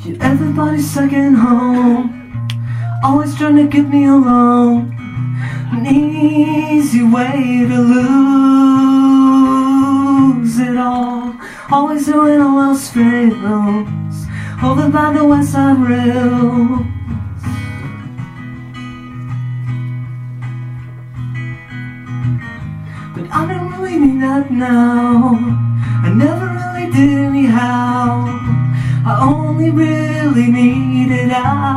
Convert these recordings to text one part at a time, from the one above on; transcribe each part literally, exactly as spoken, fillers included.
You're everybody's second home, always trying to get me alone. An easy way to lose it all, always doing all else fails, over by the West Side Rails. But I don't really mean that now, I never really did anyhow. I only really needed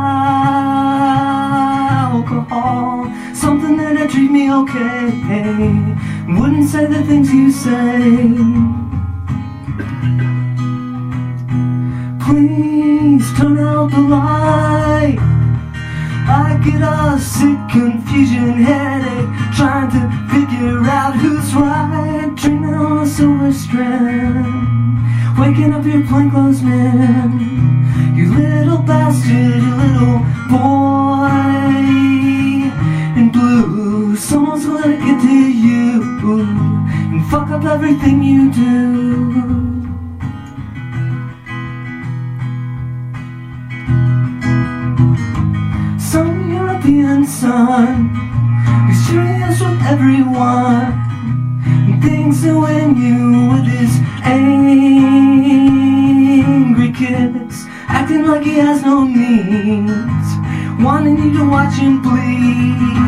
alcohol, something that'd treat me okay, wouldn't say the things you say. Please turn out the light, I get a sick confusion headache, trying to figure out who's right, dreaming on a silver strand, waking up your plainclothes man, you little bastard, you little boy in blue. Someone's gonna get to you and fuck up everything you do. Some European son who's curious with everyone and thinks that when you with his angry kids, acting like he has no needs, wanting you to watch him bleed.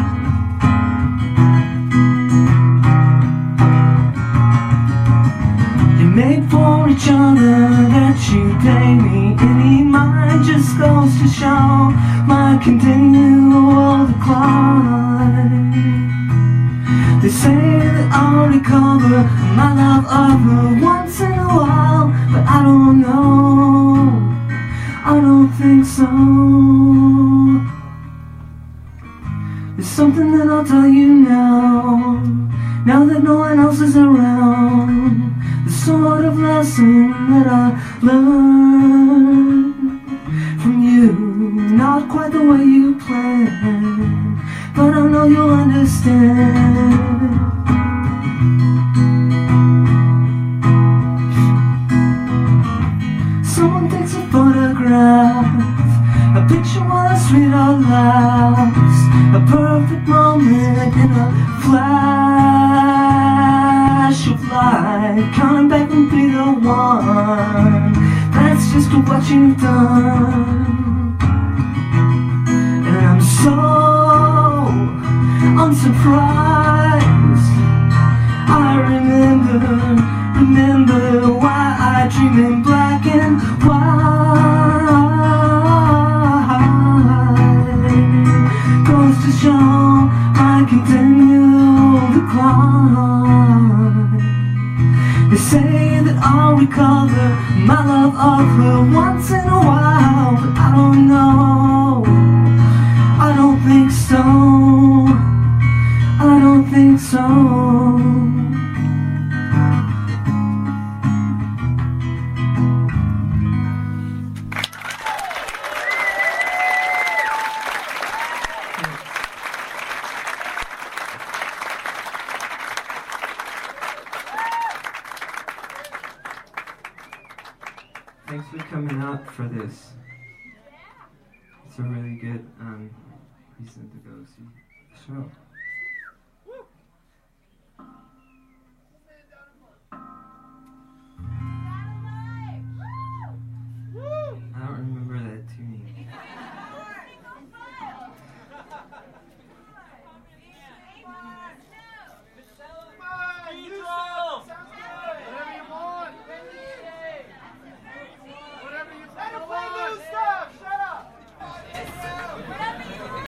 You made for each other that you pay me any mind, just goes to show my continual decline. They say that I'll recover my love of her once in a while, but I don't know, I don't think so. There's something that I'll tell you now, now that no one else is around. The sort of lesson that I learned from you, not quite the way you planned, but I know you'll understand. Someone takes a photograph, a picture while a sweetheart laughs, a perfect moment in a flash of light, counting back from three to one. That's just what you've done, and I'm so unsurprised. I remember, remember why I dream in black and white. Goes to show my continual decline. They say that I'll recover my love of her once in a while, but I don't know, I don't think so, I don't think so. Thanks for coming out for this. It's a really good um, reason to go see the show.